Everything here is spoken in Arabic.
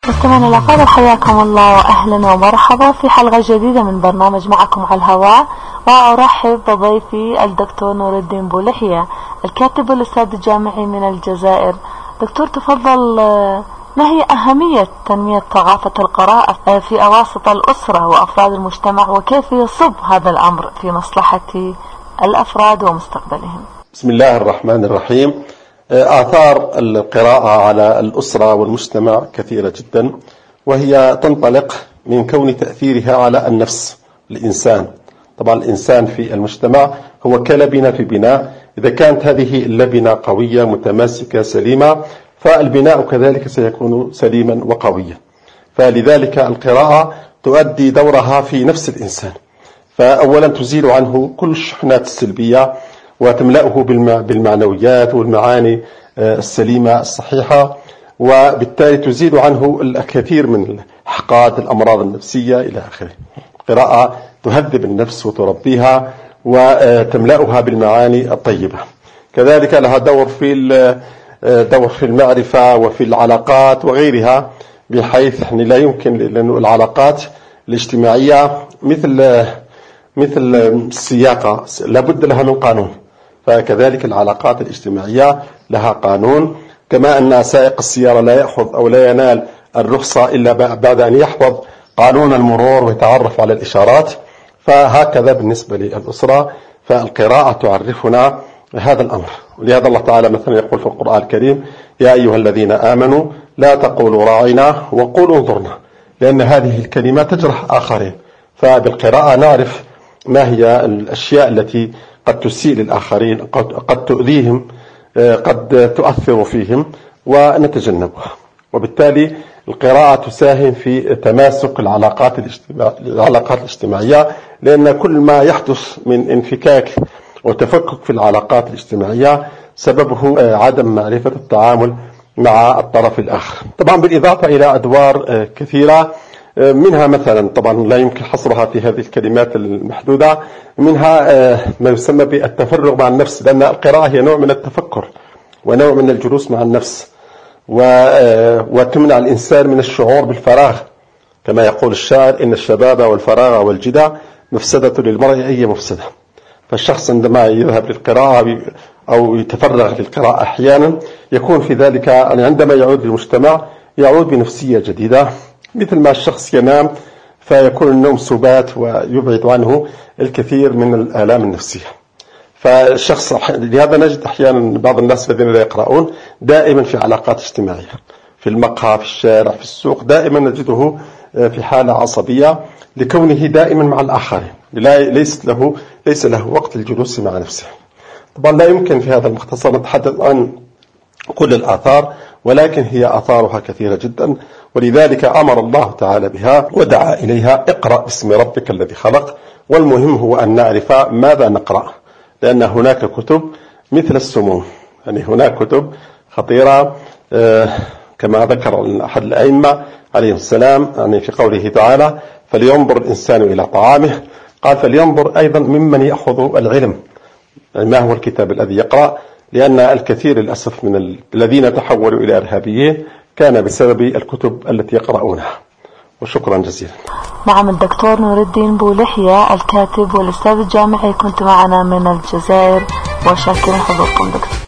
مستمعينا الأفاضل، حياكم الله وأهلا ومرحبا في حلقة جديدة من برنامج معكم على الهواء، وأرحب بضيفي الدكتور نور الدين بولحية الكاتب والأستاذ الجامعي من الجزائر. دكتور تفضل، ما هي أهمية تنمية ثقافة القراءة في أواسط الأسرة وأفراد المجتمع، وكيف يصب هذا الأمر في مصلحة الأفراد ومستقبلهم؟ بسم الله الرحمن الرحيم. آثار القراءة على الأسرة والمجتمع كثيرة جدا، وهي تنطلق من كون تأثيرها على النفس الإنسان. طبعا الإنسان في المجتمع هو كلبنة في بناء، إذا كانت هذه اللبنة قوية متماسكة سليمة فالبناء كذلك سيكون سليما وقويا. فلذلك القراءة تؤدي دورها في نفس الإنسان، فأولا تزيل عنه كل الشحنات السلبية وتملأه بالمعنويات والمعاني السليمة الصحيحة، وبالتالي تزيل عنه الكثير من الأحقاد الأمراض النفسية إلى آخره. القراءة تهذب النفس وتربيها وتملأها بالمعاني الطيبة. كذلك لها دور في المعرفة وفي العلاقات وغيرها، بحيث لا يمكن، لأن العلاقات الاجتماعية مثل السياقة لابد لها من قانون، فكذلك العلاقات الاجتماعية لها قانون، كما أن سائق السيارة لا يأخذ أو لا ينال الرخصة إلا بعد أن يحفظ قانون المرور ويتعرف على الإشارات، فهكذا بالنسبة للأسرة. فالقراءة تعرفنا هذا الأمر، ولهذا الله تعالى مثلا يقول في القرآن الكريم: يا أيها الذين آمنوا لا تقولوا راعنا وقولوا انظرنا، لأن هذه الكلمات تجرح آخرين. فبالقراءة نعرف ما هي الأشياء التي قد تسيء للآخرين، قد تؤذيهم، قد تؤثر فيهم، ونتجنبها. وبالتالي القراءة تساهم في تماسك العلاقات الاجتماعية، لأن كل ما يحدث من انفكاك وتفكك في العلاقات الاجتماعية سببه عدم معرفة التعامل مع الطرف الآخر. طبعا بالإضافة إلى أدوار كثيرة، منها مثلا طبعا لا يمكن حصرها في هذه الكلمات المحدودة، منها ما يسمى بالتفرغ مع النفس، لأن القراءة هي نوع من التفكر ونوع من الجلوس مع النفس، وتمنع الإنسان من الشعور بالفراغ، كما يقول الشاعر: إن الشباب والفراغ والجدع مفسدة للمرء أي مفسدة. فالشخص عندما يذهب للقراءة أو يتفرغ للقراءة أحيانا يكون في ذلك، يعني عندما يعود للمجتمع يعود بنفسية جديدة، مثل ما الشخص ينام فيكون النوم سبات ويبعد عنه الكثير من الآلام النفسية. فالشخص لهذا نجد أحيانا بعض الناس الذين لا يقرؤون دائما في علاقات اجتماعية، في المقهى، في الشارع، في السوق، دائما نجده في حالة عصبية لكونه دائما مع الآخرين، ليس له وقت الجلوس مع نفسه. طبعا لا يمكن في هذا المختصر نتحدث عن كل الآثار، ولكن هي آثارها كثيرة جدا، ولذلك أمر الله تعالى بها ودعا إليها: اقرأ باسم ربك الذي خلق. والمهم هو أن نعرف ماذا نقرأ، لأن هناك كتب مثل السموم، يعني هناك كتب خطيرة، كما ذكر أحد الأئمة عليه السلام، يعني في قوله تعالى: فلينظر الإنسان إلى طعامه، قال فلينظر أيضا ممن يأخذ العلم، يعني ما هو الكتاب الذي يقرأ، لأن الكثير للأسف من الذين تحولوا إلى إرهابيين كان بسبب الكتب التي يقرؤونها. وشكرا جزيلا. نعم، الدكتور نور الدين بولحية الكاتب والأستاذ الجامعي كنت معنا من الجزائر، وشاكرين حضوركم دكتور.